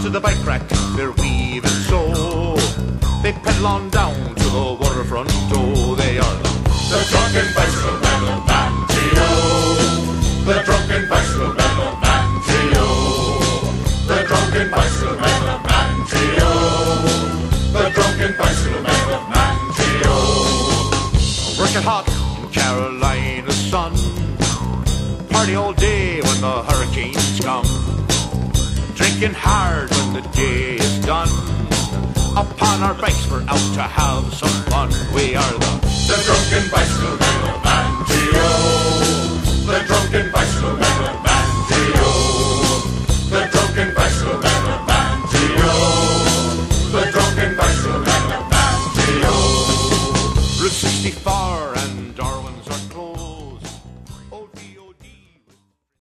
to the bike rack, they're weaving so. They pedal on down to the waterfront, oh, they are the drunken bicycle pedal band, G.O. The drunken bicycle pedal band, G.O. The drunken bicycle pedal band, G.O. The drunken bicycle pedal band, G.O. Working hot in Carolina sun, party all day when the hurricanes come, drinking hard when the day is done. Upon our bikes we're out to have some fun. We are the drunken bicycle pedal band, G.O. The drunken bicycle pedal band, G.O. The drunken bicycle pedal band, G.O. The drunken bicycle pedal band, G.O. Route 64 and Darwin's are